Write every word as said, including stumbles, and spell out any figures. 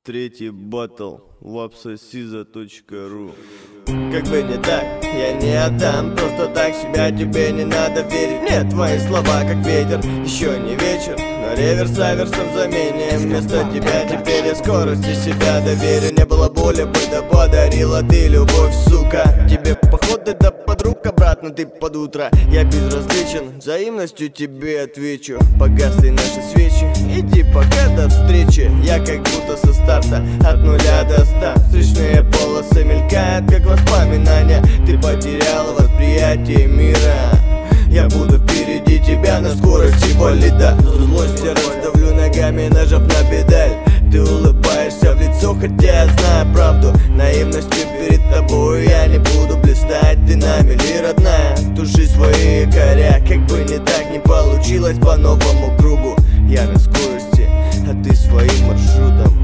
Третий батл лапсосиза точка ру. Как бы не так, я не отдам просто так себя, тебе не надо верить. Нет, твои слова как ветер, еще не вечер, но реверс-аверсом замене. Вместо тебя теперь я скорости себя доверю. Не было боли, бы да подарила ты любовь, сука. Тебе походы да подруг, обратно ты под утро. Я безразличен, взаимностью тебе отвечу. Погасли наши свечи, иди пока до встречи. Я как будто со старта, от нуля до ста. Встречные полосы мелькают, как воспоминания. Ты потерял восприятие мира. Я буду впереди тебя на скорости болида. Злость я раздавлю ногами, нажав на педаль. Ты улыбаешься в лицо, хотя я знаю правду. Наивностью перед тобой я не буду блистать. Ты на мели, родная, туши свои якоря. Как бы не так не получилось по новому кругу. Я на скорости, а ты своим маршрутом.